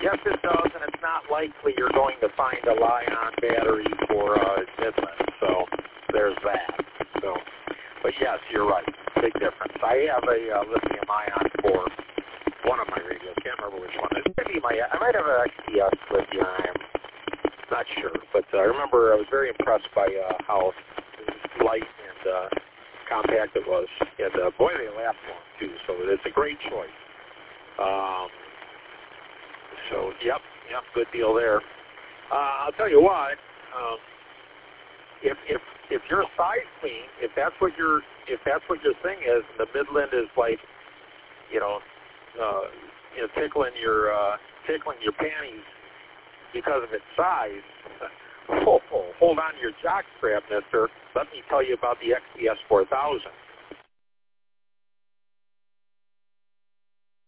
Yes, it does, and it's not likely you're going to find a Li-ion battery for Midland, so there's that. So, but yes, you're right. Big difference. I have a lithium-ion for one of my radios. Can't remember which one. I might have an XPS lithium-ion. Not sure, but I remember I was very impressed by how light and compact it was. And boy, they last long, too, so it's a great choice. So, yep, good deal there. I'll tell you what, if you're size queen, if that's what your thing is, and the Midland is like, tickling your panties because of its size, hold on to your jock strap, mister. Let me tell you about the XPS 4000.